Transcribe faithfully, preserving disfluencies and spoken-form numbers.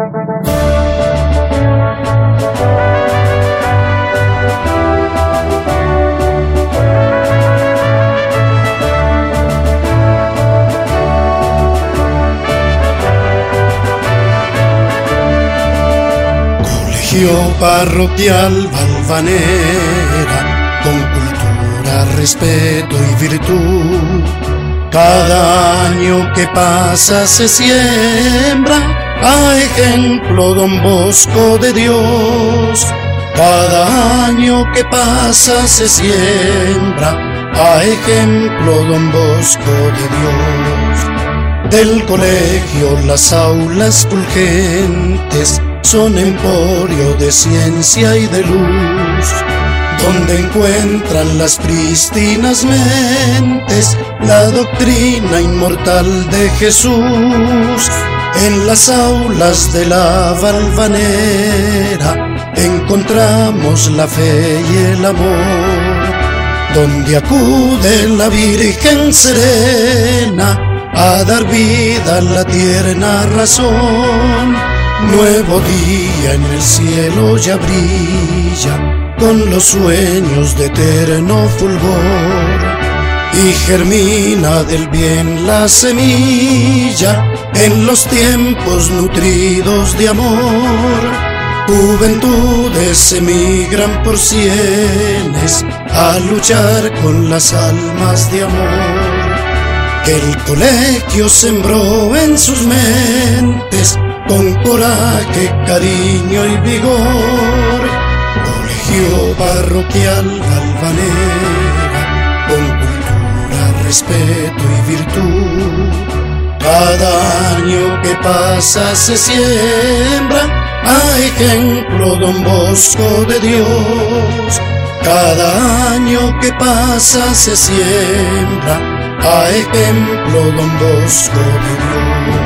Colegio Parroquial Valvanera, con cultura, respeto y virtud. Cada año que pasa se siembra a ejemplo Don Bosco de Dios. Cada año que pasa se siembra a ejemplo Don Bosco de Dios. Del colegio las aulas fulgentes son emporio de ciencia y de luz, donde encuentran las prístinas mentes la doctrina inmortal de Jesús. En las aulas de la Valvanera encontramos la fe y el amor, donde acude la Virgen serena a dar vida a la tierna razón. Nuevo día en el cielo ya brilla, con los sueños de eterno fulgor, y germina del bien la semilla en los tiempos nutridos de amor. Juventudes emigran por sienes a luchar con las almas de amor, que el colegio sembró en sus mentes con coraje, cariño y vigor. Colegio Parroquial Valvanera, con cultura, respeto y virtud. Cada año que pasa se siembra a ejemplo Don Bosco de Dios. Cada año que pasa se siembra a ejemplo Don Bosco de Dios.